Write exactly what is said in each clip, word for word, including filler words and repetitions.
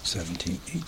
seventeen, eighteen.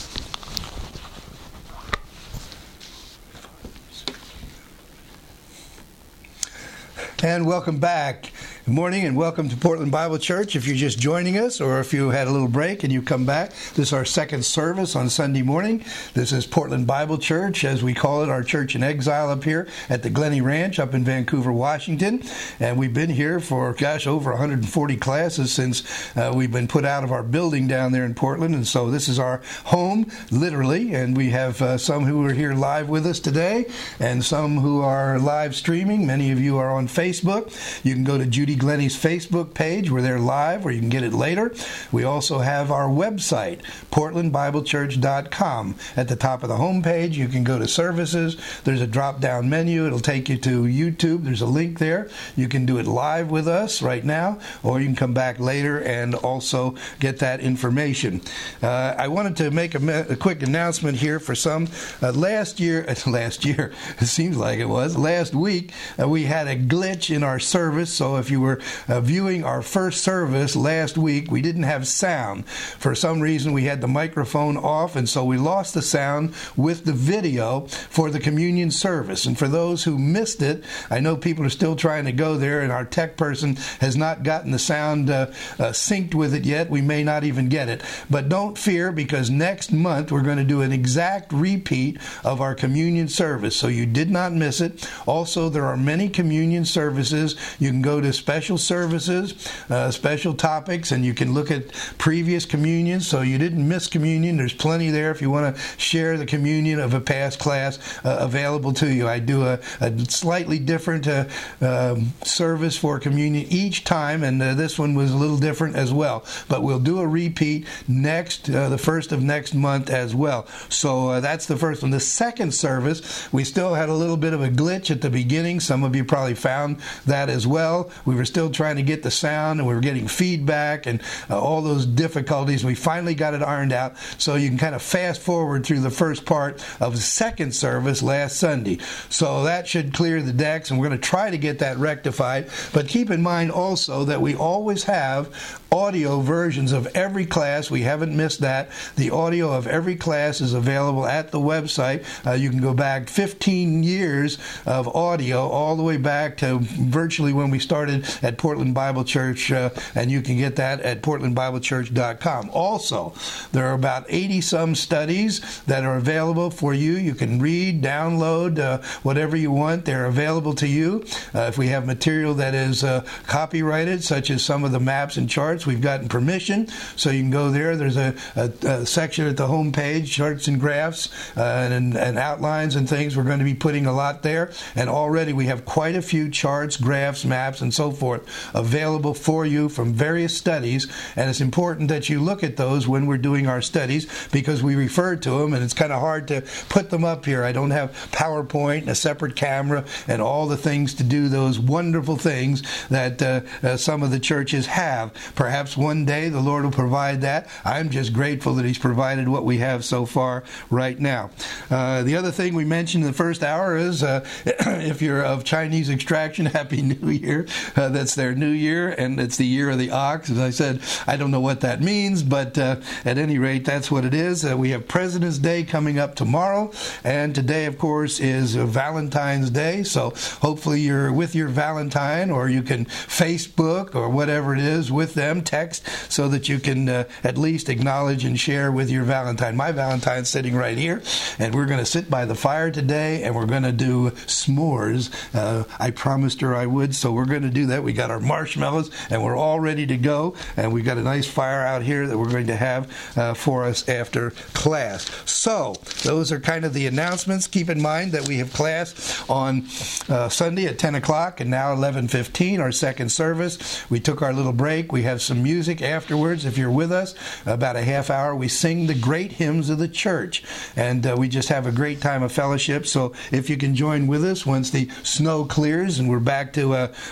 And welcome back. Good morning and welcome to Portland Bible Church. If you're just joining us or if you had a little break and you come back, this is our second service on Sunday morning. This is Portland Bible Church, as we call it, our church in exile up here at the Glenny Ranch up in Vancouver, Washington. And we've been here for, gosh, over one hundred forty classes since uh, we've been put out of our building down there in Portland. And so this is our home, literally. And we have uh, some who are here live with us today and some who are live streaming. Many of you are on Facebook. You can go to Judy Glenny's Facebook page where they're live, or you can get it later. We also have our website, portland bible church dot com. At the top of the homepage, you can go to services. There's a drop-down menu. It'll take you to YouTube. There's a link there. You can do it live with us right now, or you can come back later and also get that information. Uh, I wanted to make a, me- a quick announcement here for some. Uh, last year, last year, it seems like it was, last week, uh, we had a glitch in our service. So if you were uh, viewing our first service last week, we didn't have sound. For some reason, we had the microphone off, and so we lost the sound with the video for the communion service. And for those who missed it, I know people are still trying to go there, and our tech person has not gotten the sound uh, uh, synced with it yet. We may not even get it. But don't fear, because next month we're going to do an exact repeat of our communion service, so you did not miss it. Also, there are many communion services. You can go to special services, uh, special topics, and you can look at previous communions, so you didn't miss communion. There's plenty there if you want to share the communion of a past class uh, available to you. I do a, a slightly different uh, um, service for communion each time, and uh, this one was a little different as well. But we'll do a repeat next, uh, the first of next month as well. So uh, that's the first one. The second service, we still had a little bit of a glitch at the beginning. Some of you probably found that as well. We were still trying to get the sound, and we were getting feedback and uh, all those difficulties. We finally got it ironed out, so you can kind of fast forward through the first part of the second service last Sunday. So that should clear the decks, and we're going to try to get that rectified. But keep in mind also that we always have audio versions of every class. We haven't missed that. The audio of every class is available at the website. Uh, you can go back fifteen years of audio, all the way back to virtually when we started at Portland Bible Church, uh, and you can get that at portland bible church dot com. Also, there are about eighty some studies that are available for you. You can read, download, uh, whatever you want. They're available to you. Uh, if we have material that is uh, copyrighted, such as some of the maps and charts, we've gotten permission, so you can go there. There's a, a, a section at the home page, charts and graphs, uh, and, and outlines and things. We're going to be putting a lot there, and already we have quite a few charts, graphs, maps, and so forth available for you from various studies. And it's important that you look at those when we're doing our studies, because we refer to them, and it's kind of hard to put them up here. I don't have PowerPoint and a separate camera and all the things to do those wonderful things that uh, uh, some of the churches have. Perhaps one day the Lord will provide that. I'm just grateful that He's provided what we have so far right now. Uh, the other thing we mentioned in the first hour is uh, if you're of Chinese extraction, Happy New Year. Uh, that's their new year, and it's the year of the ox. As I said, I don't know what that means, but uh, at any rate, that's what it is. Uh, we have President's Day coming up tomorrow, and today, of course, is uh, Valentine's Day, so hopefully you're with your Valentine, or you can Facebook or whatever it is with them, text, so that you can uh, at least acknowledge and share with your Valentine. My Valentine's sitting right here, and we're going to sit by the fire today, and we're going to do s'mores. Uh, I promised her I would, so we're going to do that. We got our marshmallows, and we're all ready to go, and we've got a nice fire out here that we're going to have uh, for us after class. So those are kind of the announcements. Keep in mind that we have class on uh, Sunday at ten o'clock, and now eleven fifteen, our second service. We took our little break. We have some music afterwards. If you're with us, about a half hour, we sing the great hymns of the church, and uh, we just have a great time of fellowship. So if you can join with us once the snow clears and we're back to a, a,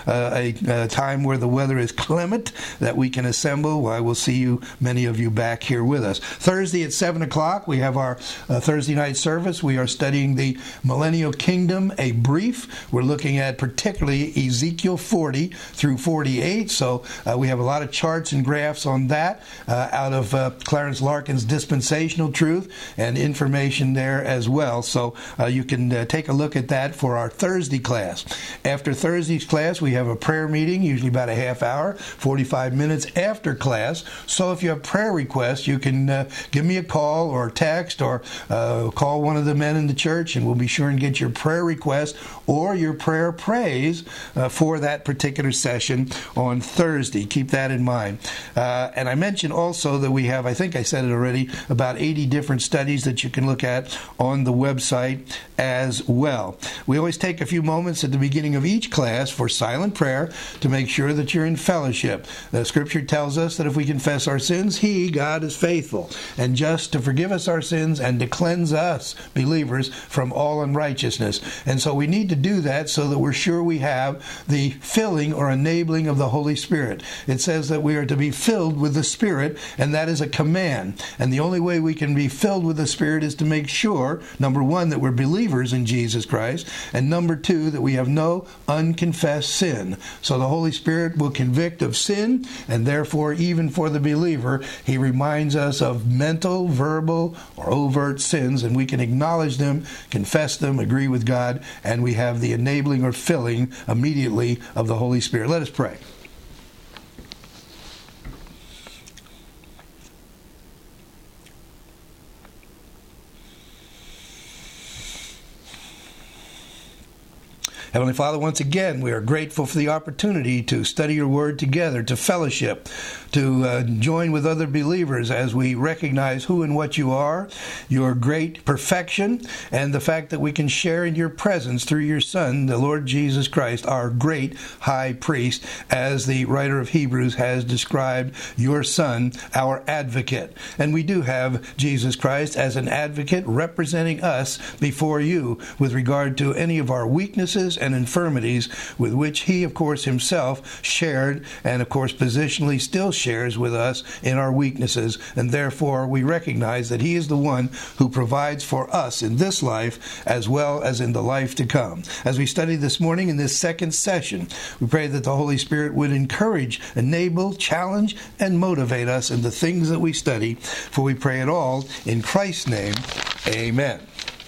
a uh, time where the weather is clement, that we can assemble. I will see you, many of you, back here with us. Thursday at seven o'clock, we have our uh, Thursday night service. We are studying the Millennial Kingdom, a brief. We're looking at particularly Ezekiel forty through forty-eight. So uh, we have a lot of charts and graphs on that uh, out of uh, Clarence Larkin's Dispensational Truth, and information there as well. So uh, you can uh, take a look at that for our Thursday class. After Thursday's class, we have a prayer meeting, usually about a half hour, forty-five minutes after class. So if you have prayer requests, you can uh, give me a call or text, or uh, call one of the men in the church, and we'll be sure and get your prayer request or your prayer praise uh, for that particular session on Thursday. Keep that in mind. Uh, and I mentioned also that we have, I think I said it already, about eighty different studies that you can look at on the website as well. We always take a few moments at the beginning of each class for silent prayer to make sure that you're in fellowship. The Scripture tells us that if we confess our sins, He, God, is faithful and just to forgive us our sins and to cleanse us, believers, from all unrighteousness. And so we need to do that so that we're sure we have the filling or enabling of the Holy Spirit. It says that we are to be filled with the Spirit, and that is a command. And the only way we can be filled with the Spirit is to make sure, number one, that we're believers in Jesus Christ, and number two, that we have no unconfessed sin. So the Holy Spirit will convict of sin, and therefore, even for the believer, He reminds us of mental, verbal, or overt sins, and we can acknowledge them, confess them, agree with God, and we have the enabling or filling immediately of the Holy Spirit. Let us pray. Heavenly Father, once again, we are grateful for the opportunity to study your word together, to fellowship, to uh, join with other believers as we recognize who and what you are, your great perfection, and the fact that we can share in your presence through your Son, the Lord Jesus Christ, our great high priest, as the writer of Hebrews has described your Son, our advocate. And we do have Jesus Christ as an advocate representing us before you with regard to any of our weaknesses and infirmities with which He, of course, Himself shared, and of course positionally still shares with us in our weaknesses. And therefore we recognize that He is the one who provides for us in this life as well as in the life to come. As we study this morning in this second session, we pray that the Holy Spirit would encourage, enable, challenge, and motivate us in the things that we study. For we pray it all in Christ's name. Amen.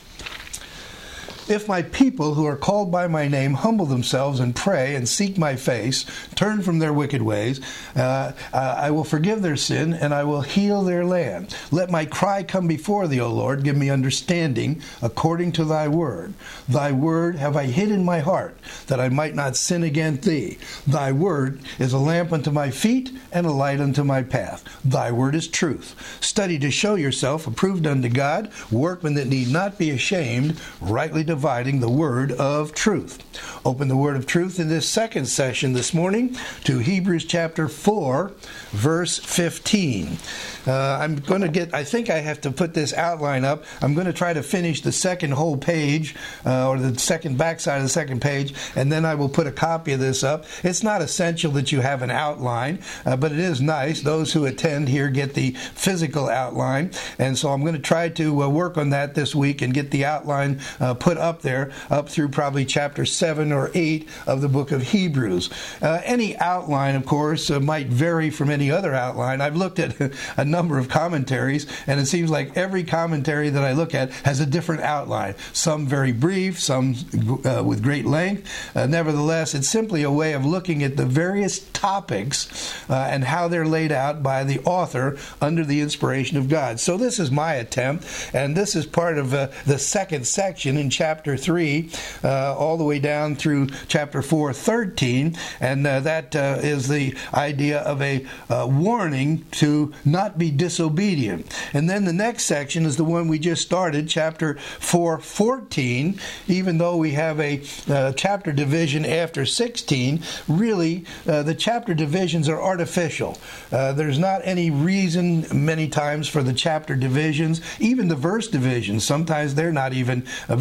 If my people who are called by my name humble themselves and pray and seek my face, turn from their wicked ways, uh, uh, I will forgive their sin and I will heal their land. Let my cry come before thee, O Lord. Give me understanding according to thy word. Thy word have I hid in my heart, that I might not sin against thee. Thy word is a lamp unto my feet and a light unto my path. Thy word is truth. Study to show yourself approved unto God, workmen that need not be ashamed, rightly dividing the word of truth. Open the word of truth in this second session this morning to Hebrews chapter four, verse fifteen. Uh, I'm going to get, I think I have to put this outline up. I'm going to try to finish the second whole page, uh, or the second backside of the second page, and then I will put a copy of this up. It's not essential that you have an outline, uh, but it is nice. Those who attend here get the physical outline, and so I'm going to try to uh, work on that this week and get the outline uh, put up there, up through probably chapter seven or eight of the book of Hebrews. Uh, any outline, of course, uh, might vary from any other outline. I've looked at a number of commentaries, and it seems like every commentary that I look at has a different outline. Some very brief, some uh, with great length. Uh, nevertheless, it's simply a way of looking at the various topics uh, and how they're laid out by the author under the inspiration of God. So this is my attempt, and this is part of uh, the second section in chapter three, uh, all the way down through chapter four, thirteen, and uh, that uh, is the idea of a uh, warning to not be disobedient. And then the next section is the one we just started, chapter four, fourteen. Even though we have a uh, chapter division after sixteen, really uh, the chapter divisions are artificial. Uh, there's not any reason many times for the chapter divisions, even the verse divisions. Sometimes they're not even uh, very good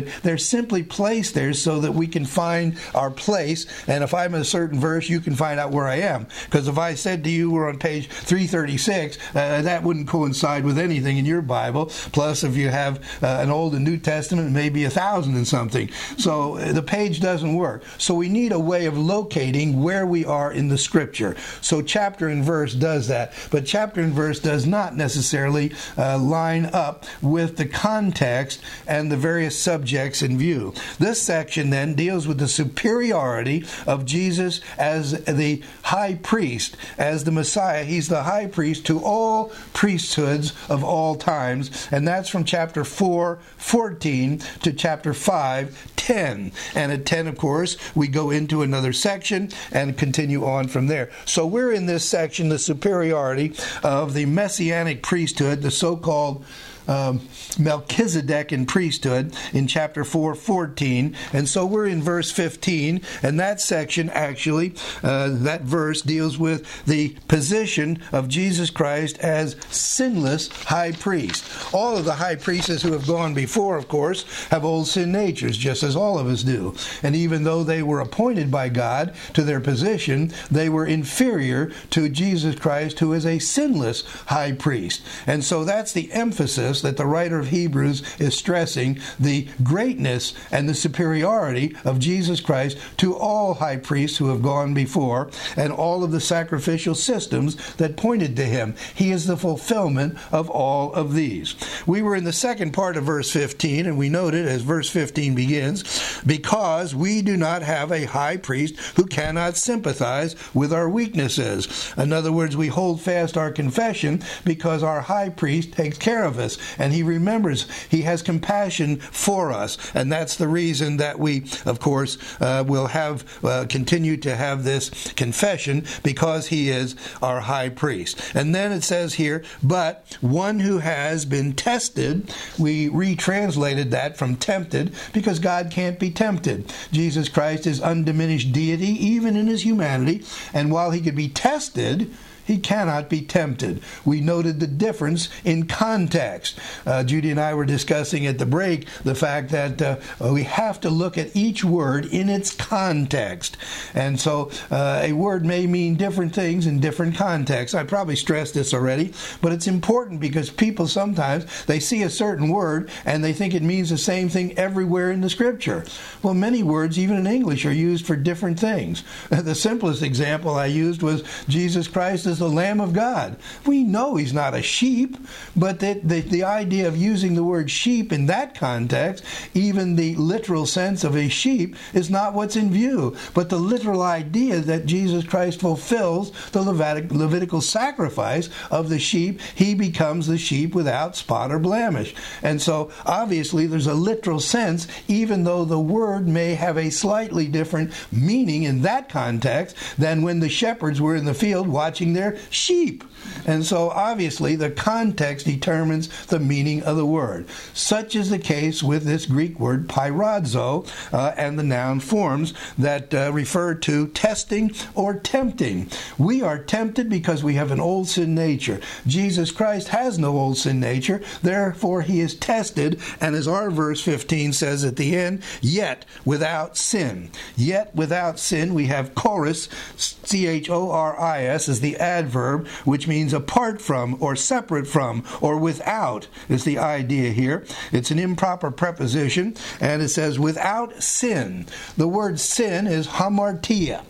it. They're simply placed there so that we can find our place. And if I'm in a certain verse, you can find out where I am. Because if I said to you we're on page three thirty-six, uh, that wouldn't coincide with anything in your Bible. Plus, if you have uh, an Old and New Testament, maybe a thousand and something. So uh, the page doesn't work. So we need a way of locating where we are in the Scripture. So chapter and verse does that. But chapter and verse does not necessarily uh, line up with the context and the various subjects in view. This section then deals with the superiority of Jesus as the high priest, as the Messiah. He's the high priest to all priesthoods of all times, and that's from chapter four, fourteen to chapter five, ten. And at ten, of course, we go into another section and continue on from there. So we're in this section, the superiority of the Messianic priesthood, the so-called Um, Melchizedekan priesthood in chapter four, fourteen. And so we're in verse fifteen, and that section actually, uh, that verse deals with the position of Jesus Christ as sinless high priest. All of the high priests who have gone before, of course, have old sin natures, just as all of us do. And even though they were appointed by God to their position, they were inferior to Jesus Christ, who is a sinless high priest. And so that's the emphasis that the writer of Hebrews is stressing, the greatness and the superiority of Jesus Christ to all high priests who have gone before and all of the sacrificial systems that pointed to him. He is the fulfillment of all of these. We were in the second part of verse fifteen, and we noted as verse fifteen begins, because we do not have a high priest who cannot sympathize with our weaknesses. In other words, we hold fast our confession because our high priest takes care of us. And he remembers, he has compassion for us. And that's the reason that we, of course, uh, will have, uh, continue to have this confession, because he is our high priest. And then it says here, but one who has been tested, we retranslated that from tempted, because God can't be tempted. Jesus Christ is undiminished deity, even in his humanity. And while he could be tested, he cannot be tempted. We noted the difference in context. Uh, Judy and I were discussing at the break the fact that uh, we have to look at each word in its context. And so uh, a word may mean different things in different contexts. I probably stressed this already, but it's important because people sometimes, they see a certain word and they think it means the same thing everywhere in the Scripture. Well, many words, even in English, are used for different things. The simplest example I used was Jesus Christ is the Lamb of God. We know he's not a sheep, but that the, the idea of using the word sheep in that context, even the literal sense of a sheep, is not what's in view. But the literal idea that Jesus Christ fulfills the Levitic, Levitical sacrifice of the sheep, he becomes the sheep without spot or blemish. And so obviously there's a literal sense, even though the word may have a slightly different meaning in that context than when the shepherds were in the field watching their sheep. And so obviously the context determines the meaning of the word. Such is the case with this Greek word pyrazo uh, and the noun forms that uh, refer to testing or tempting. We are tempted because we have an old sin nature. Jesus Christ has no old sin nature, therefore he is tested, and as our verse fifteen says at the end, yet without sin. Yet without sin, we have chorus, C H O R I S, is the adverb, which means apart from or separate from or without is the idea here. It's an improper preposition, and it says without sin. The word sin is hamartia,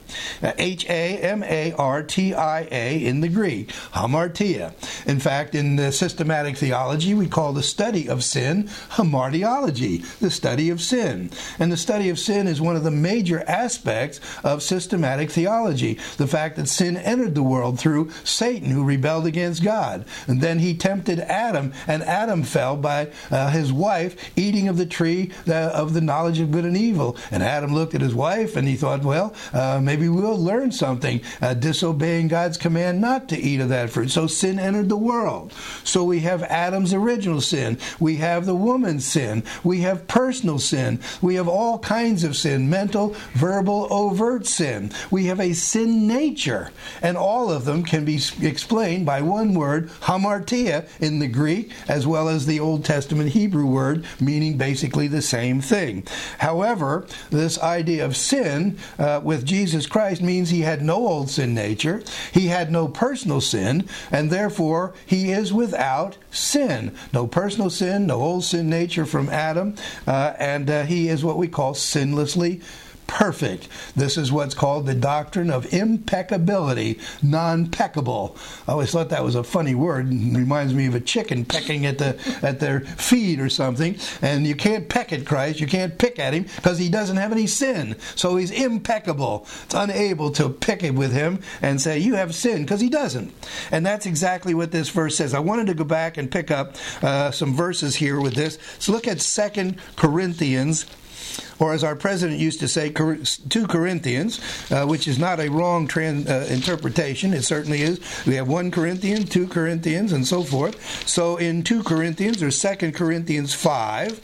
H A M A R T I A in the Greek, hamartia. In fact, in the systematic theology, we call the study of sin hamartiology, the study of sin. And the study of sin is one of the major aspects of systematic theology. The fact that sin entered the world through Satan, who rebelled against God. And then he tempted Adam, and Adam fell by uh, his wife eating of the tree uh, of the knowledge of good and evil. And Adam looked at his wife and he thought, well, uh, maybe we'll learn something, uh, disobeying God's command not to eat of that fruit. So sin entered the world. So we have Adam's original sin. We have the woman's sin. We have personal sin. We have all kinds of sin, mental, verbal, overt sin. We have a sin nature. And all of them Adam can be explained by one word, hamartia, in the Greek, as well as the Old Testament Hebrew word, meaning basically the same thing. However, this idea of sin uh, with Jesus Christ means he had no old sin nature, he had no personal sin, and therefore he is without sin. No personal sin, no old sin nature from Adam, uh, and uh, he is what we call sinlessly perfect. This is what's called the doctrine of impeccability, non-peccable. I always thought that was a funny word. It reminds me of a chicken pecking at the at their feed or something. And you can't peck at Christ, you can't pick at him because he doesn't have any sin. So he's impeccable. It's unable to pick it with him and say, you have sin, because he doesn't. And that's exactly what this verse says. I wanted to go back and pick up uh, some verses here with this. So look at Second Corinthians, or as our president used to say, two Corinthians, uh, which is not a wrong trans, uh, interpretation. It certainly is. We have one Corinthians, two Corinthians, and so forth. So in two Corinthians, or Second Corinthians five,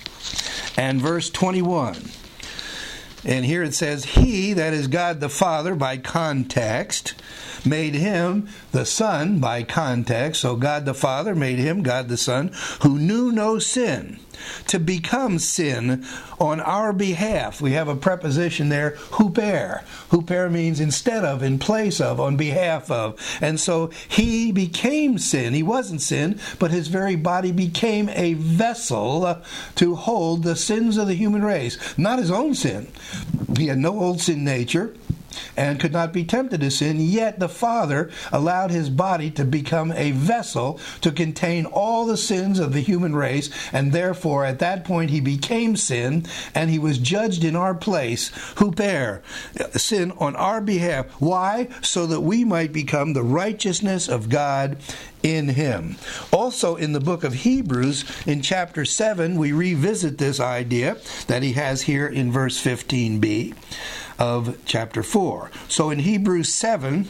and verse twenty-one. And here it says, he, that is God the Father, by context, made him the Son by context. So God the Father made him, God the Son, who knew no sin, to become sin on our behalf. We have a preposition there, huper. Huper means instead of, in place of, on behalf of. And so he became sin. He wasn't sin, but his very body became a vessel to hold the sins of the human race. Not his own sin. He had no old sin nature and could not be tempted to sin, yet the Father allowed his body to become a vessel to contain all the sins of the human race, and therefore at that point he became sin, and he was judged in our place, huper, sin on our behalf. Why? So that we might become the righteousness of God in him. Also in the book of Hebrews, in chapter seven, we revisit this idea that he has here in verse fifteen b. of chapter four. So in Hebrews seven,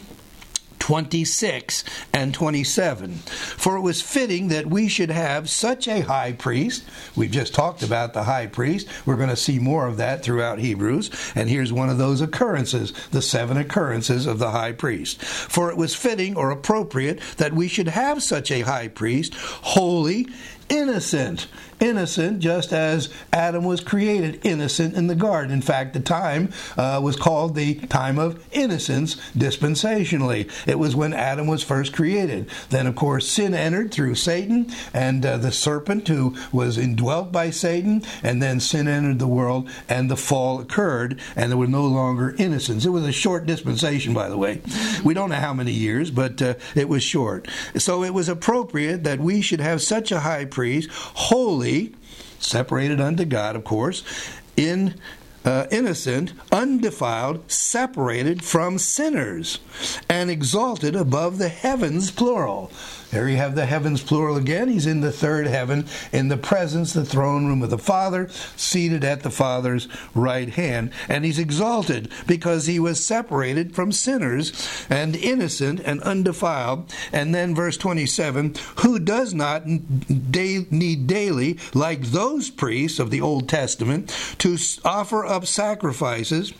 twenty-six and twenty-seven, for it was fitting that we should have such a high priest. We've just talked about the high priest. We're going to see more of that throughout Hebrews. And here's one of those occurrences, the seven occurrences of the high priest. For it was fitting or appropriate that we should have such a high priest, holy, innocent, innocent, just as Adam was created innocent in the garden. In fact, the time uh, was called the time of innocence dispensationally. It was when Adam was first created. Then, of course, sin entered through Satan and uh, the serpent who was indwelt by Satan, and then sin entered the world and the fall occurred, and there was no longer innocence. It was a short dispensation, by the way. We don't know how many years, but uh, it was short. So it was appropriate that we should have such a high priest, holy, separated unto God, of course, in uh, innocent, undefiled, separated from sinners, and exalted above the heavens, plural. There you have the heavens, plural again. He's in the third heaven, in the presence, the throne room of the Father, seated at the Father's right hand. And he's exalted because he was separated from sinners and innocent and undefiled. And then verse twenty-seven, who does not da- need daily, like those priests of the Old Testament, to offer up sacrifices,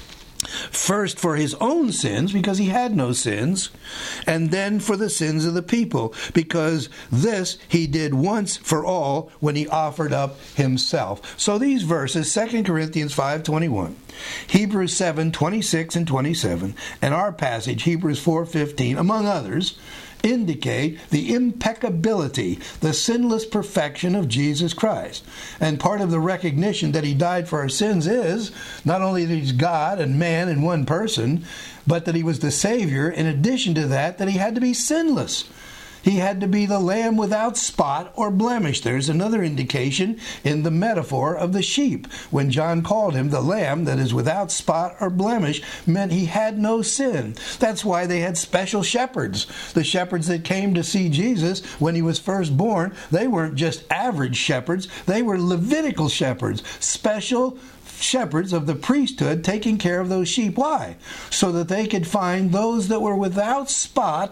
first for his own sins, because he had no sins, and then for the sins of the people, because this he did once for all when he offered up himself. So these verses, Second Corinthians five twenty-one, Hebrews seven twenty-six and twenty-seven, and our passage, Hebrews four fifteen, among others, indicate the impeccability, the sinless perfection of Jesus Christ. And part of the recognition that he died for our sins is not only that he's God and man in one person, but that he was the Savior. In addition to that, that he had to be sinless. He had to be the lamb without spot or blemish. There's another indication in the metaphor of the sheep. When John called him the lamb that is without spot or blemish, meant he had no sin. That's why they had special shepherds. The shepherds that came to see Jesus when he was first born, they weren't just average shepherds. They were Levitical shepherds, special shepherds of the priesthood taking care of those sheep. Why? So that they could find those that were without spot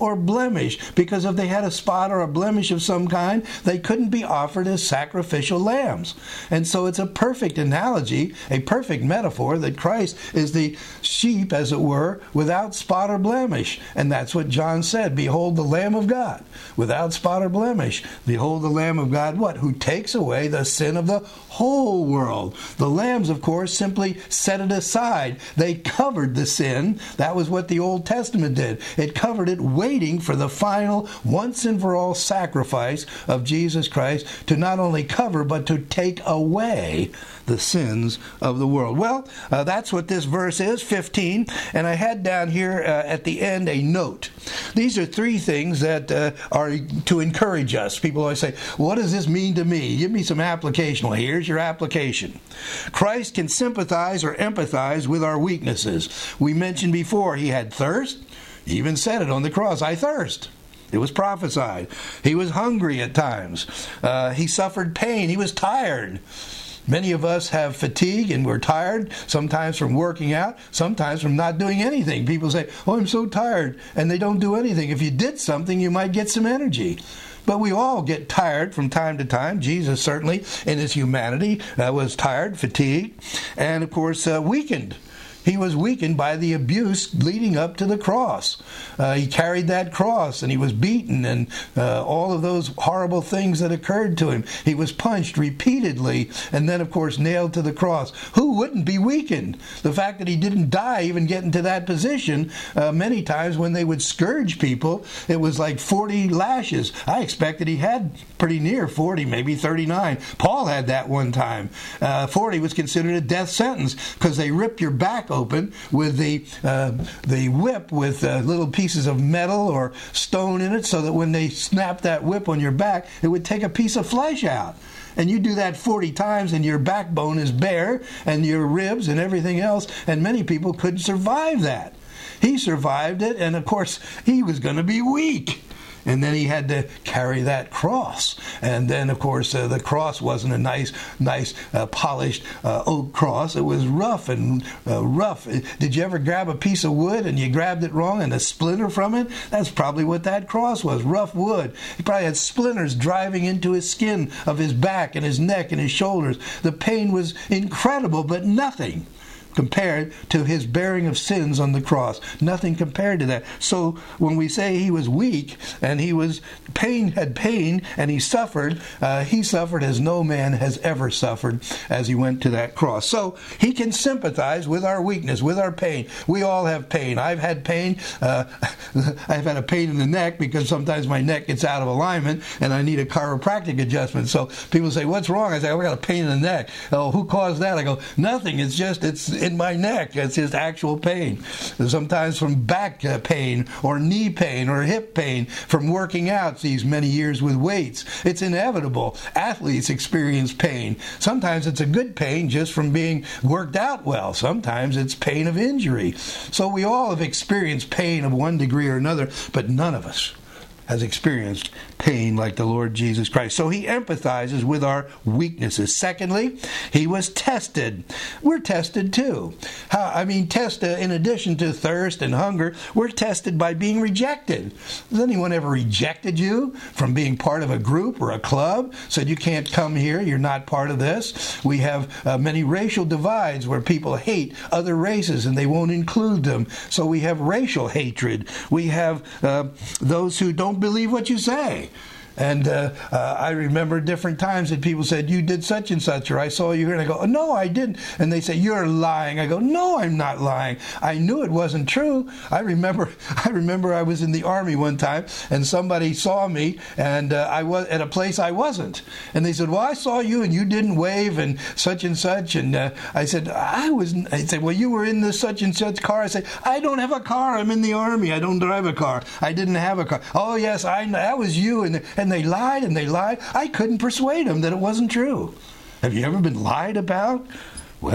or blemish, because if they had a spot or a blemish of some kind, they couldn't be offered as sacrificial lambs. And so it's a perfect analogy, a perfect metaphor, that Christ is the sheep, as it were, without spot or blemish. And that's what John said, behold the Lamb of God, without spot or blemish. Behold the Lamb of God, what? Who takes away the sin of the whole world. The lambs, of course, simply set it aside. They covered the sin. That was what the Old Testament did. It covered it, waiting for the final, once and for all sacrifice of Jesus Christ to not only cover, but to take away the sins of the world. Well, uh, that's what this verse is, fifteen. And I had down here uh, at the end a note. These are three things that uh, are to encourage us. People always say, what does this mean to me? Give me some application. Well, here's your application. Christ can sympathize or empathize with our weaknesses. We mentioned before he had thirst. He even said it on the cross, I thirst. It was prophesied. He was hungry at times. Uh, he suffered pain. He was tired. Many of us have fatigue and we're tired, sometimes from working out, sometimes from not doing anything. People say, oh, I'm so tired, and they don't do anything. If you did something, you might get some energy. But we all get tired from time to time. Jesus certainly, in his humanity, uh, was tired, fatigued, and of course uh, weakened. He was weakened by the abuse leading up to the cross. Uh, he carried that cross, and he was beaten, and uh, all of those horrible things that occurred to him. He was punched repeatedly, and then, of course, nailed to the cross. Who wouldn't be weakened? The fact that he didn't die even getting to that position, uh, many times when they would scourge people, it was like forty lashes. I expected he had pretty near forty, maybe thirty-nine. Paul had that one time. Uh, forty was considered a death sentence because they ripped your back open with the uh, the whip with uh, little pieces of metal or stone in it, so that when they snapped that whip on your back, it would take a piece of flesh out. And you do that forty times and your backbone is bare, and your ribs and everything else, and many people couldn't survive that. He survived it, and of course he was going to be weak. And then he had to carry that cross. And then, of course, uh, the cross wasn't a nice, nice, uh, polished uh, oak cross. It was rough and uh, rough. Did you ever grab a piece of wood and you grabbed it wrong and a splinter from it? That's probably what that cross was, rough wood. He probably had splinters driving into his skin of his back and his neck and his shoulders. The pain was incredible, but nothing compared to his bearing of sins on the cross. Nothing compared to that. So when we say he was weak and he was pain, had pain, and he suffered, uh, he suffered as no man has ever suffered as he went to that cross. So he can sympathize with our weakness, with our pain. We all have pain. I've had pain. Uh, I've had a pain in the neck because sometimes my neck gets out of alignment and I need a chiropractic adjustment. So people say, what's wrong? I say, I got a pain in the neck. Oh, who caused that? I go, nothing. It's just, it's in my neck. It's just actual pain. Sometimes from back pain or knee pain or hip pain from working out these many years with weights. It's inevitable. Athletes experience pain. Sometimes it's a good pain just from being worked out well. Sometimes it's pain of injury. So we all have experienced pain of one degree or another, but none of us has experienced pain like the Lord Jesus Christ. So he empathizes with our weaknesses. Secondly, he was tested. We're tested too. How, I mean, test, uh, in addition to thirst and hunger, we're tested by being rejected. Has anyone ever rejected you from being part of a group or a club? Said you can't come here, you're not part of this. We have uh, many racial divides where people hate other races and they won't include them. So we have racial hatred. We have uh, those who don't believe what you say. And uh, uh, I remember different times that people said, you did such and such, or I saw you here, and I go, oh, no, I didn't. And they say, you're lying. I go, no, I'm not lying. I knew it wasn't true. I remember I remember I was in the Army one time, and somebody saw me, and uh, I was at a place I wasn't. And they said, well, I saw you, and you didn't wave, and such and such. And uh, I said, I was, I said, well, you were in this such and such car. I said, I don't have a car. I'm in the Army. I don't drive a car. I didn't have a car. Oh, yes, I that was you. And and they lied and they lied. I couldn't persuade them that it wasn't true. Have you ever been lied about? Well,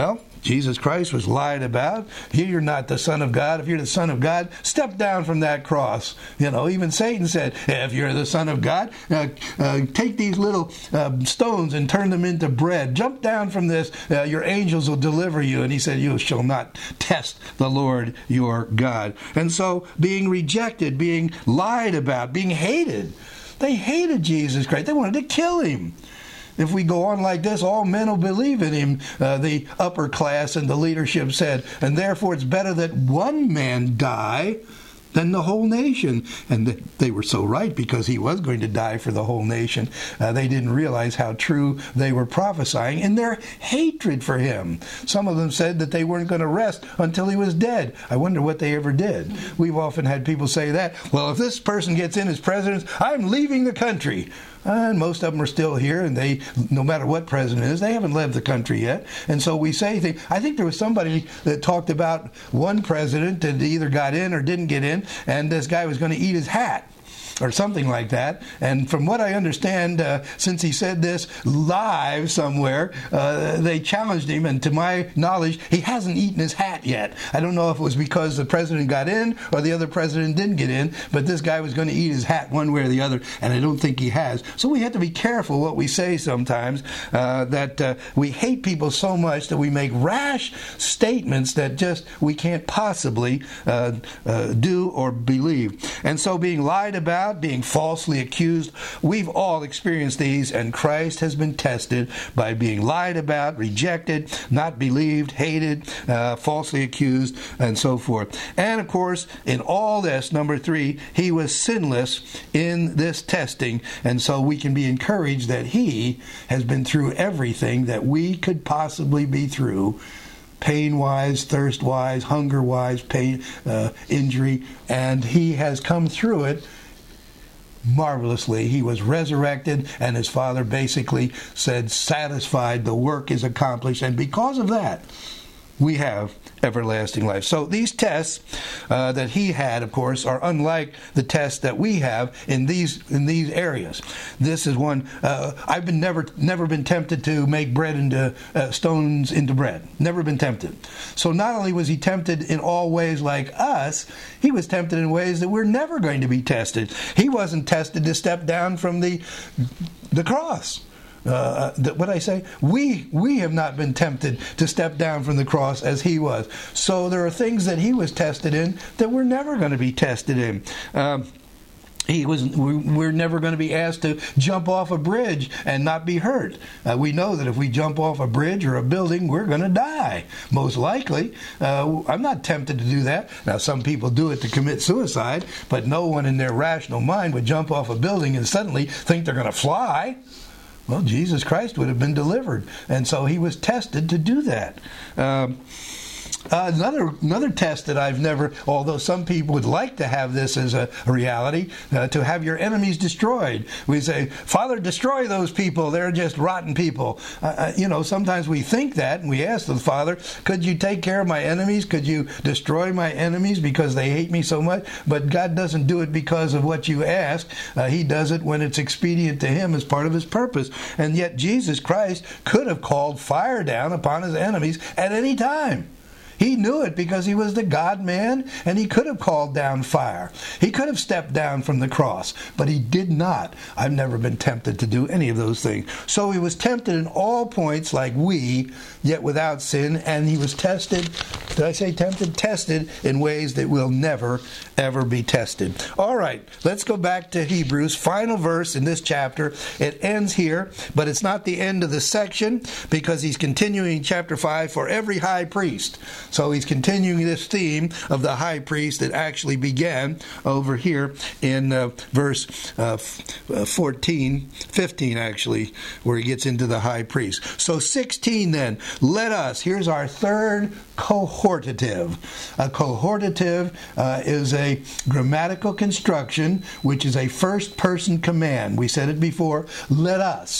Jesus Christ was lied about. You're not the Son of God. If you're the Son of God, step down from that cross. You know, even Satan said, if you're the Son of God, uh, uh, take these little uh, stones and turn them into bread. Jump down from this. Uh, your angels will deliver you. And he said, you shall not test the Lord your God. And so being rejected, being lied about, being hated. They hated Jesus Christ. They wanted to kill him. If we go on like this, all men will believe in him, uh, the upper class and the leadership said. And therefore it's better that one man die than the whole nation. And they were so right, because he was going to die for the whole nation. Uh, they didn't realize how true they were prophesying in their hatred for him. Some of them said that they weren't going to rest until he was dead. I wonder what they ever did. We've often had people say that. Well, if this person gets in as president, I'm leaving the country. And most of them are still here, and they, no matter what president is, they haven't left the country yet. And so we say things. I think there was somebody that talked about one president that either got in or didn't get in, and this guy was going to eat his hat, or something like that. And from what I understand, uh, since he said this live somewhere, uh, they challenged him, and to my knowledge, he hasn't eaten his hat yet. I don't know if it was because the president got in or the other president didn't get in, but this guy was going to eat his hat one way or the other, and I don't think he has. So we have to be careful what we say sometimes, uh, that uh, we hate people so much that we make rash statements that just we can't possibly uh, uh, do or believe. And so being lied about, being falsely accused, we've all experienced these, and Christ has been tested by being lied about, rejected, not believed, hated, uh, falsely accused, and so forth. And of course, in all this, number three, he was sinless in this testing, and so we can be encouraged that he has been through everything that we could possibly be through, pain-wise, thirst-wise, hunger-wise, pain, uh, injury, and he has come through it marvelously. He was resurrected, and his Father basically said, satisfied, the work is accomplished, and because of that, we have everlasting life. So these tests uh, that he had, of course, are unlike the tests that we have in these in these areas. This is one. Uh, I've been never never been tempted to make bread into uh, stones into bread. Never been tempted. So not only was he tempted in all ways like us, he was tempted in ways that we're never going to be tested. He wasn't tested to step down from the the cross. Uh, what I say, we we have not been tempted to step down from the cross as he was. So there are things that he was tested in that we're never going to be tested in. Um, He was. We're never going to be asked to jump off a bridge and not be hurt. Uh, we know that if we jump off a bridge or a building, we're going to die, most likely. Uh, I'm not tempted to do that. Now, some people do it to commit suicide, but no one in their rational mind would jump off a building and suddenly think they're going to fly. Well, Jesus Christ would have been delivered, and so he was tested to do that. Um, Uh, another another test that I've never, although some people would like to have this as a, a reality, uh, to have your enemies destroyed. We say, Father, destroy those people. They're just rotten people. Uh, uh, you know, sometimes we think that, and we ask the Father, could you take care of my enemies? Could you destroy my enemies because they hate me so much? But God doesn't do it because of what you ask. Uh, he does it when it's expedient to him as part of his purpose. And yet Jesus Christ could have called fire down upon his enemies at any time. He knew it because he was the God-man, and he could have called down fire. He could have stepped down from the cross, but he did not. I've never been tempted to do any of those things. So he was tempted in all points like we, yet without sin, and he was tested, did I say tempted? Tested in ways that will never, ever be tested. All right, let's go back to Hebrews, final verse in this chapter. It ends here, but it's not the end of the section because he's continuing chapter five, for every high priest. So he's continuing this theme of the high priest that actually began over here in uh, verse uh, fourteen, fifteen actually, where he gets into the high priest. So sixteen then, let us, here's our third cohortative. A cohortative uh, is a grammatical construction which is a first person command. We said it before, let us.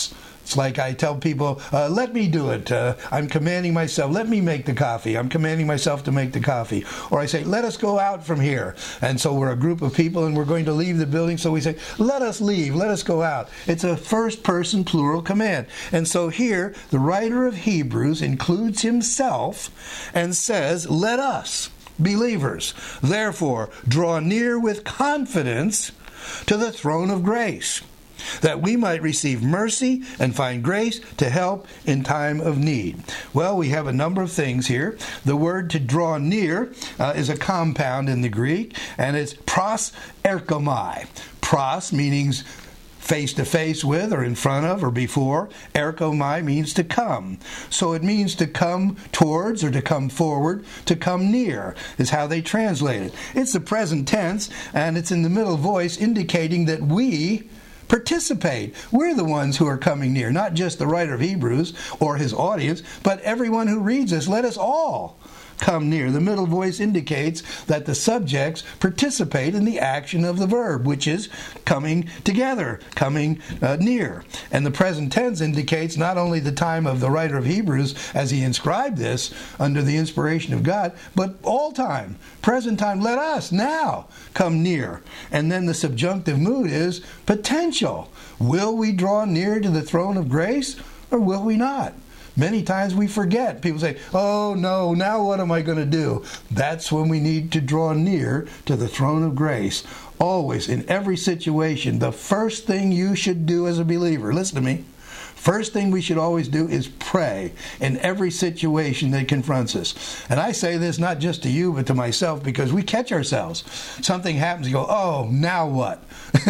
It's like I tell people, uh, let me do it. Uh, I'm commanding myself, let me make the coffee. I'm commanding myself to make the coffee. Or I say, let us go out from here. And so we're a group of people and we're going to leave the building. So we say, let us leave, let us go out. It's a first person plural command. And so here, the writer of Hebrews includes himself and says, let us, believers, therefore draw near with confidence to the throne of grace, that we might receive mercy and find grace to help in time of need. Well, we have a number of things here. The word to draw near uh, is a compound in the Greek, and it's pros erchomai. Pros meaning face-to-face with, or in front of, or before. Erchomai means to come. So it means to come towards, or to come forward, to come near, is how they translate it. It's the present tense, and it's in the middle voice, indicating that we participate. We're the ones who are coming near, not just the writer of Hebrews or his audience, but everyone who reads this. Let us all come near. The middle voice indicates that the subjects participate in the action of the verb, which is coming together, coming uh, near. And the present tense indicates not only the time of the writer of Hebrews as he inscribed this under the inspiration of God, but all time, present time. Let us now come near. And then the subjunctive mood is potential. Will we draw near to the throne of grace, or will we not? Many times we forget. People say, oh no, now what am I going to do? That's when we need to draw near to the throne of grace. Always, in every situation, the first thing you should do as a believer, listen to me, first thing we should always do is pray in every situation that confronts us. And I say this not just to you, but to myself, because we catch ourselves. Something happens, you go, oh, now what?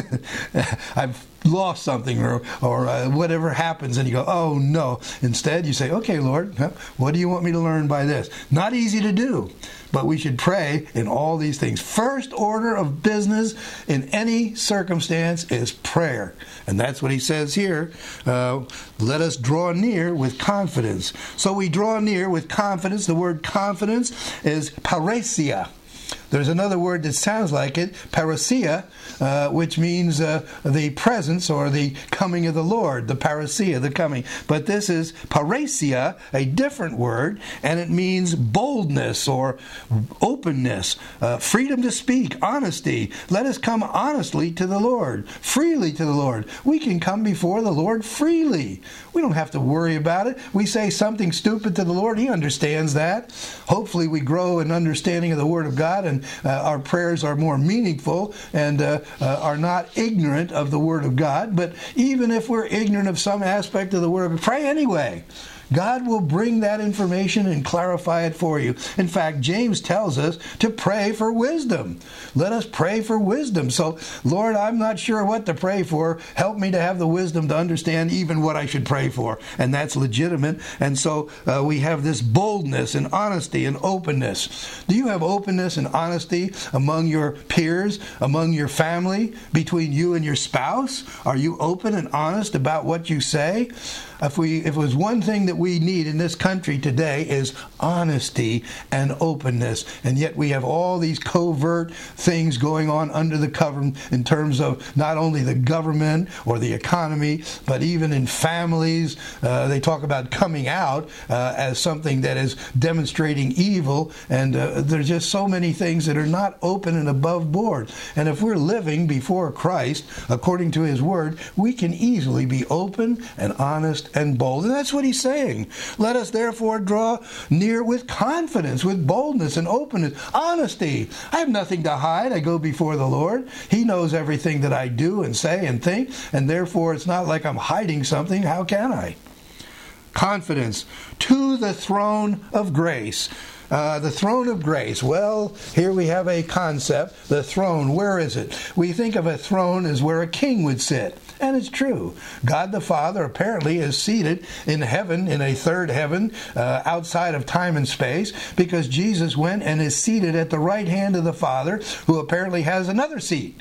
I've lost something, or, or uh, whatever happens, and you go, oh no. Instead, you say, okay, Lord, what do you want me to learn by this? Not easy to do, but we should pray in all these things. First order of business in any circumstance is prayer. And that's what he says here. Uh, let us draw near with confidence. So we draw near with confidence. The word confidence is parousia. There's another word that sounds like it, parousia, uh, which means uh, the presence or the coming of the Lord, the parousia, the coming. But this is parousia, a different word, and it means boldness or openness, uh, freedom to speak, honesty. Let us come honestly to the Lord, freely to the Lord. We can come before the Lord freely. We don't have to worry about it. We say something stupid to the Lord, he understands that. Hopefully we grow in understanding of the Word of God, and uh, our prayers are more meaningful and uh, uh, are not ignorant of the Word of God. But even if we're ignorant of some aspect of the Word of God, pray anyway. God will bring that information and clarify it for you. In fact, James tells us to pray for wisdom. Let us pray for wisdom. So, Lord, I'm not sure what to pray for. Help me to have the wisdom to understand even what I should pray for. And that's legitimate. And so uh, we have this boldness and honesty and openness. Do you have openness and honesty among your peers, among your family, between you and your spouse? Are you open and honest about what you say? If we, if it was one thing that we need in this country today is honesty and openness. And yet we have all these covert things going on under the cover in terms of not only the government or the economy, but even in families. Uh, they talk about coming out uh, as something that is demonstrating evil. And uh, there's just so many things that are not open and above board. And if we're living before Christ, according to His Word, we can easily be open and honest and bold. And that's what he's saying. Let us therefore draw near with confidence, with boldness and openness, honesty. I have nothing to hide. I go before the Lord. He knows everything that I do and say and think, and therefore it's not like I'm hiding something. How can I? Confidence to the throne of grace. Uh, the throne of grace. Well, here we have a concept. The throne, where is it? We think of a throne as where a king would sit. And it's true. God the Father apparently is seated in heaven, in a third heaven, uh, outside of time and space, because Jesus went and is seated at the right hand of the Father, who apparently has another seat.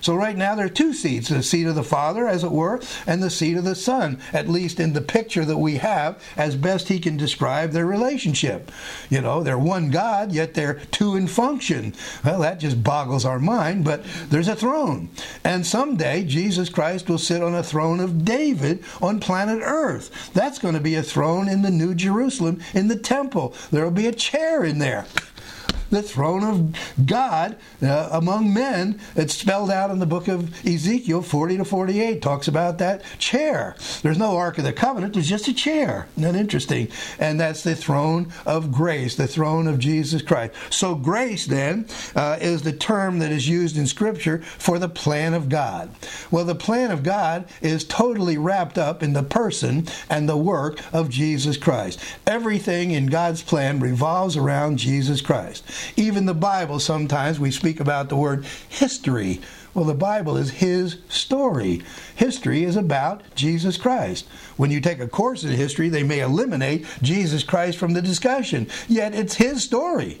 So right now there are two seats, the seat of the Father, as it were, and the seat of the Son, at least in the picture that we have, as best he can describe their relationship. You know, they're one God, yet they're two in function. Well, that just boggles our mind, but there's a throne. And someday Jesus Christ will sit on a throne of David on planet Earth. That's going to be a throne in the New Jerusalem, in the temple. There will be a chair in there. The throne of God uh, among men. It's spelled out in the book of Ezekiel forty to forty-eight. Talks about that chair. There's no Ark of the Covenant. There's just a chair. Isn't that interesting? And that's the throne of grace, the throne of Jesus Christ. So grace, then, uh, is the term that is used in Scripture for the plan of God. Well, the plan of God is totally wrapped up in the person and the work of Jesus Christ. Everything in God's plan revolves around Jesus Christ. Even the Bible, sometimes we speak about the word history. Well, the Bible is his story. History is about Jesus Christ. When you take a course in history, they may eliminate Jesus Christ from the discussion, yet it's his story.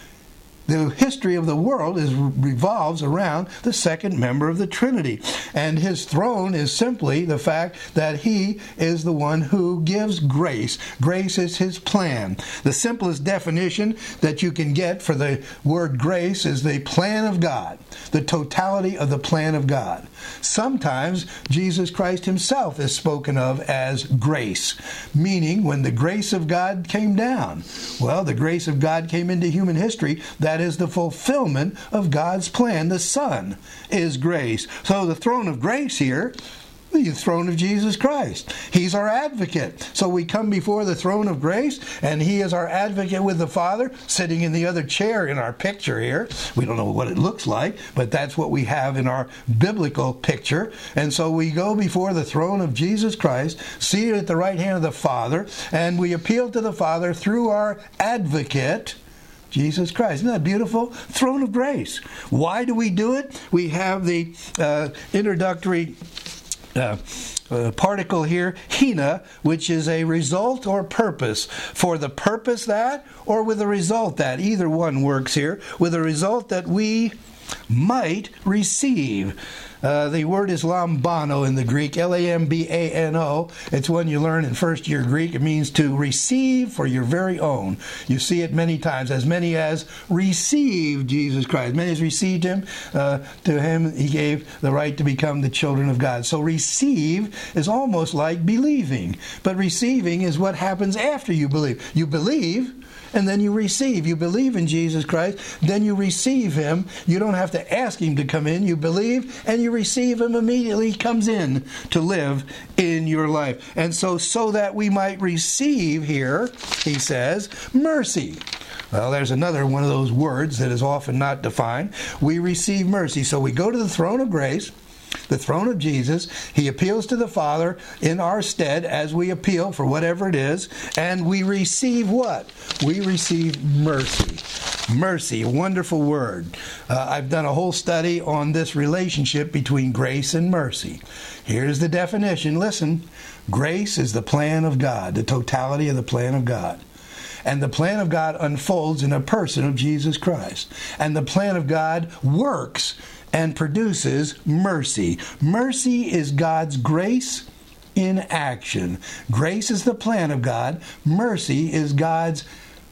The history of the world is revolves around the second member of the Trinity. And his throne is simply the fact that he is the one who gives grace. Grace is his plan. The simplest definition that you can get for the word grace is the plan of God, the totality of the plan of God. Sometimes Jesus Christ himself is spoken of as grace, meaning when the grace of God came down. Well, the grace of God came into human history. That is the fulfillment of God's plan. The Son is grace. So the throne of grace here, the throne of Jesus Christ. He's our advocate. So we come before the throne of grace, and he is our advocate with the Father, sitting in the other chair in our picture here. We don't know what it looks like, but that's what we have in our biblical picture. And so we go before the throne of Jesus Christ, seated at the right hand of the Father, and we appeal to the Father through our advocate, Jesus Christ. Isn't that beautiful? Throne of grace. Why do we do it? We have the uh, introductory uh, uh, particle here, hina, which is a result or purpose. For the purpose that, or with the result that. Either one works here. With the result that we might receive. Uh, the word is lambano in the Greek, L A M B A N O. It's one you learn in first year Greek. It means to receive for your very own. You see it many times. As many as received Jesus Christ. Many as received him, uh, to him he gave the right to become the children of God. So receive is almost like believing. But receiving is what happens after you believe. You believe, and then you receive. You believe in Jesus Christ, then you receive him. You don't have to ask him to come in. You believe, and you receive him immediately. He comes in to live in your life. And so, so that we might receive here, he says, mercy. Well, there's another one of those words that is often not defined. We receive mercy. So we go to the throne of grace, the throne of Jesus. He appeals to the Father in our stead as we appeal for whatever it is. And we receive what? We receive mercy. Mercy, a wonderful word. Uh, I've done a whole study on this relationship between grace and mercy. Here's the definition. Listen. Grace is the plan of God, the totality of the plan of God. And the plan of God unfolds in a person of Jesus Christ. And the plan of God works and produces mercy. Mercy is God's grace in action. Grace is the plan of God. Mercy is God's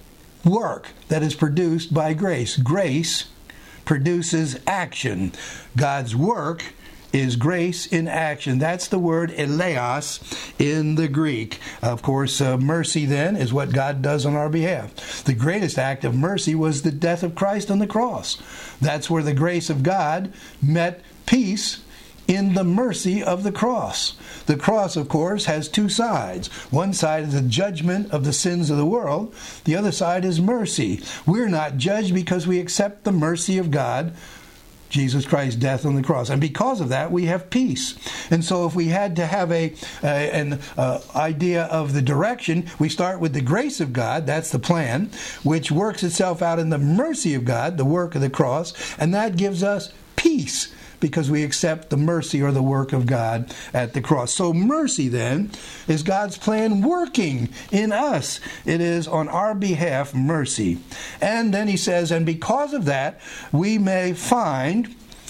work that is produced by grace. Grace produces action. God's work is grace in action. That's the word eleos in the Greek. Of course, uh, mercy then is what God does on our behalf. The greatest act of mercy was the death of Christ on the cross. That's where the grace of God met peace in the mercy of the cross. The cross, of course, has two sides. One side is the judgment of the sins of the world. The other side is mercy. We're not judged because we accept the mercy of God, Jesus Christ's death on the cross. And because of that, we have peace. And so if we had to have a uh, an uh, idea of the direction, we start with the grace of God, that's the plan, which works itself out in the mercy of God, the work of the cross, and that gives us peace because we accept the mercy or the work of God at the cross. So mercy then is God's plan working in us. It is on our behalf mercy. And then he says, and because of that, we may find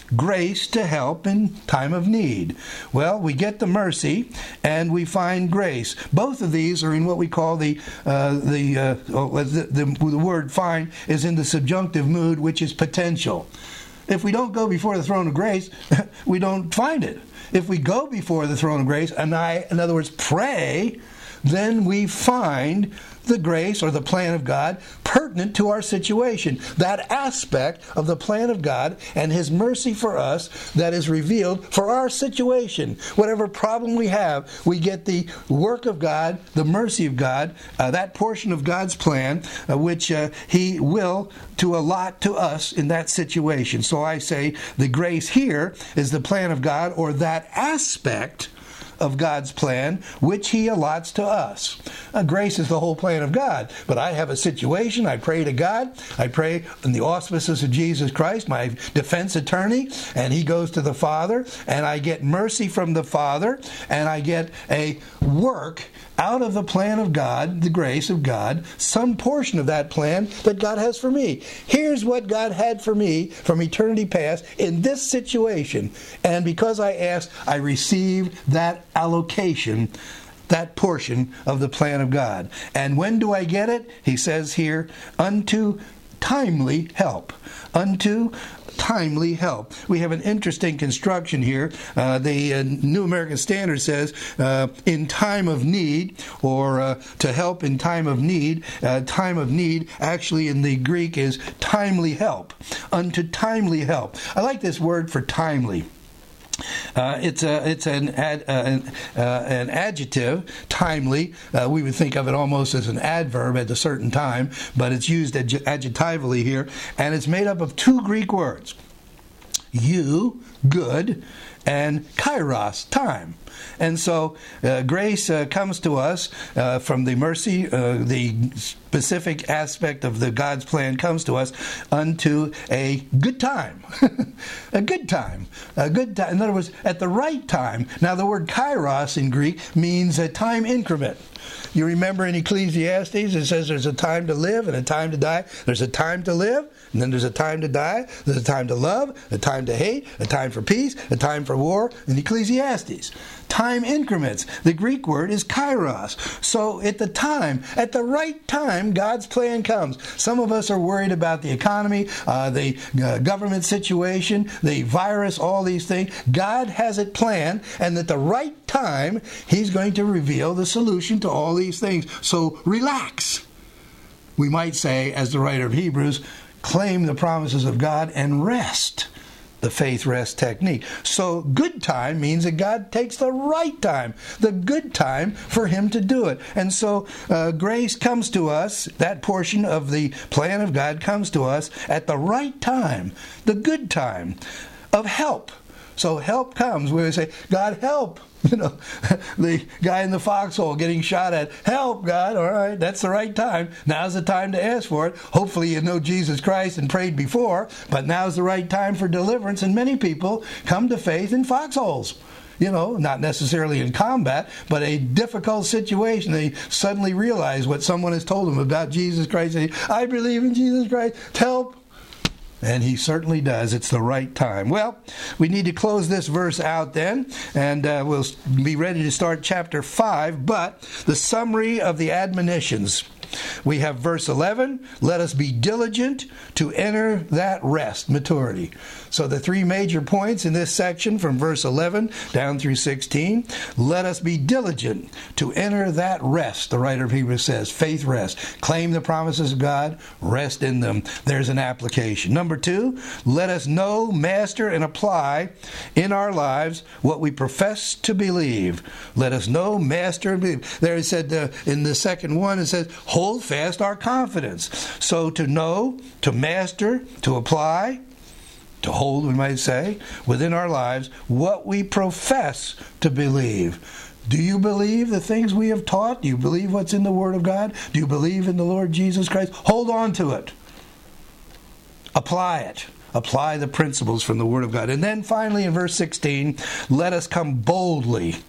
grace to help in time of need. Well, we get the mercy and we find grace. Both of these are in what we call the uh, the, uh, oh, the, the the word find is in the subjunctive mood, which is potential. If we don't go before the throne of grace, we don't find it. If we go before the throne of grace, and I, in other words, pray, then we find the grace or the plan of God pertinent to our situation. That aspect of the plan of God and His mercy for us that is revealed for our situation. Whatever problem we have, we get the work of God, the mercy of God, uh, that portion of God's plan, uh, which uh, He will to allot to us in that situation. So I say the grace here is the plan of God, or that aspect of God's plan, which He allots to us. Uh, grace is the whole plan of God. But I have a situation, I pray to God, I pray in the auspices of Jesus Christ, my defense attorney, and He goes to the Father, and I get mercy from the Father, and I get a work out of the plan of God, the grace of God, some portion of that plan that God has for me. Here's what God had for me from eternity past in this situation. And because I asked, I received that allocation, that portion of the plan of God. And when do I get it? He says here, unto timely help. Unto timely help. We have an interesting construction here. Uh, the uh, New American Standard says, uh, in time of need, or uh, to help in time of need. Uh, time of need actually in the Greek is timely help. Unto timely help. I like this word for timely. Uh, it's a, it's an ad, uh, an, uh, an adjective, timely. Uh, we would think of it almost as an adverb at a certain time, but it's used adj- adjectively here, and it's made up of two Greek words: you, good, and kairos, time. And so uh, grace uh, comes to us uh, from the mercy, uh, the specific aspect of the God's plan comes to us unto a good time. a good time. A good time. In other words, at the right time. Now the word kairos in Greek means a time increment. You remember in Ecclesiastes, it says there's a time to live and a time to die. There's a time to live, and then there's a time to die. There's a time to love, a time to hate, a time for peace, a time for war, in Ecclesiastes. Time increments. The Greek word is kairos. So at the time, at the right time, God's plan comes. Some of us are worried about the economy, uh, the uh, government situation, the virus, all these things. God has it planned, and at the right time, He's going to reveal the solution to all these things. So relax. We might say, as the writer of Hebrews, claim the promises of God and rest. The faith rest technique. So good time means that God takes the right time, the good time for Him to do it. And so uh, grace comes to us, that portion of the plan of God comes to us at the right time, the good time of help. So help comes where we say, God, help. You know, the guy in the foxhole getting shot at. Help, God. All right, that's the right time. Now's the time to ask for it. Hopefully you know Jesus Christ and prayed before, but now's the right time for deliverance. And many people come to faith in foxholes. You know, not necessarily in combat, but a difficult situation. They suddenly realize what someone has told them about Jesus Christ. They say, I believe in Jesus Christ. Help. And He certainly does. It's the right time. Well, we need to close this verse out then, and uh, we'll be ready to start chapter five. But the summary of the admonitions. We have verse eleven, let us be diligent to enter that rest, maturity. So the three major points in this section from verse eleven down through sixteen, let us be diligent to enter that rest, the writer of Hebrews says, faith rest. Claim the promises of God, rest in them. There's an application. Number two, let us know, master, and apply in our lives what we profess to believe. Let us know, master, and believe. There it said uh, in the second one, it says, hold fast our confidence. So to know, to master, to apply, to hold, we might say, within our lives, what we profess to believe. Do you believe the things we have taught? Do you believe what's in the Word of God? Do you believe in the Lord Jesus Christ? Hold on to it. Apply it. Apply the principles from the Word of God. And then finally in verse sixteen, let us come boldly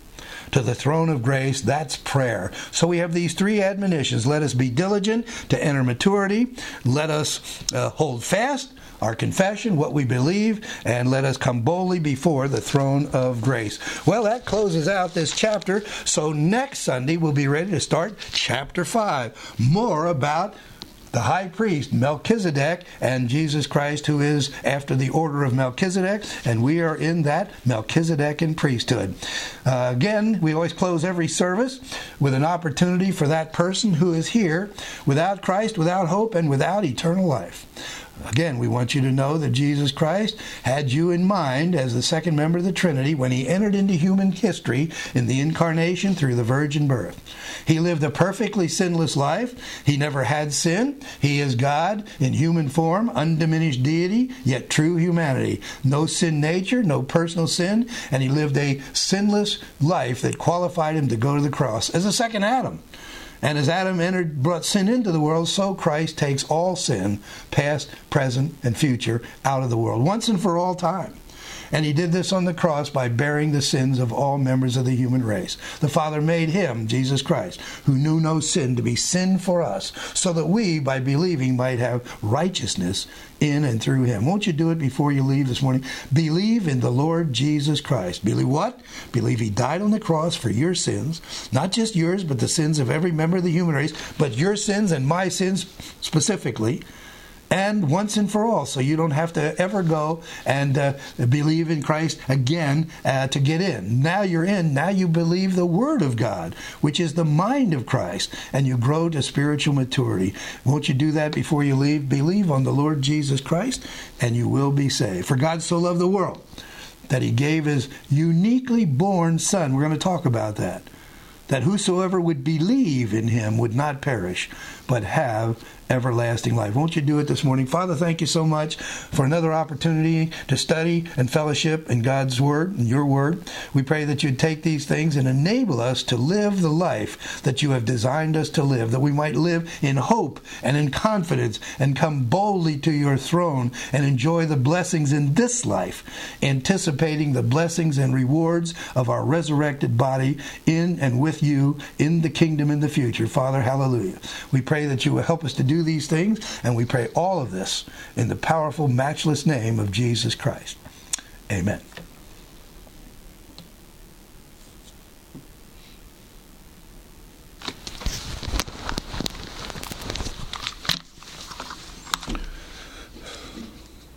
to the throne of grace. That's prayer. So we have these three admonitions. Let us be diligent to enter maturity. Let us uh, hold fast our confession, what we believe, and let us come boldly before the throne of grace. Well, that closes out this chapter. So next Sunday, we'll be ready to start chapter five. More about the high priest, Melchizedek, and Jesus Christ, who is after the order of Melchizedek, and we are in that Melchizedekan priesthood. Uh, again, we always close every service with an opportunity for that person who is here without Christ, without hope, and without eternal life. Again, we want you to know that Jesus Christ had you in mind as the second member of the Trinity when he entered into human history in the incarnation through the virgin birth. He lived a perfectly sinless life. He never had sin. He is God in human form, undiminished deity, yet true humanity. No sin nature, no personal sin, and he lived a sinless life that qualified him to go to the cross as a second Adam. And as Adam entered, brought sin into the world, so Christ takes all sin, past, present, and future, out of the world, once and for all time. And he did this on the cross by bearing the sins of all members of the human race. The Father made him, Jesus Christ, who knew no sin, to be sin for us, so that we, by believing, might have righteousness in and through him. Won't you do it before you leave this morning? Believe in the Lord Jesus Christ. Believe what? Believe he died on the cross for your sins, not just yours, but the sins of every member of the human race, but your sins and my sins specifically, and once and for all, so you don't have to ever go and uh, believe in Christ again uh, to get in. Now you're in. Now you believe the Word of God, which is the mind of Christ, and you grow to spiritual maturity. Won't you do that before you leave? Believe on the Lord Jesus Christ, and you will be saved. For God so loved the world that he gave his uniquely born Son. We're going to talk about that. That whosoever would believe in him would not perish, but have everlasting life. Won't you do it this morning? Father, thank you so much for another opportunity to study and fellowship in God's Word, in your Word. We pray that you'd take these things and enable us to live the life that you have designed us to live, that we might live in hope and in confidence and come boldly to your throne and enjoy the blessings in this life, anticipating the blessings and rewards of our resurrected body in and with you in the kingdom in the future. Father, hallelujah. We pray that you will help us to do these things, and we pray all of this in the powerful, matchless name of Jesus Christ. Amen.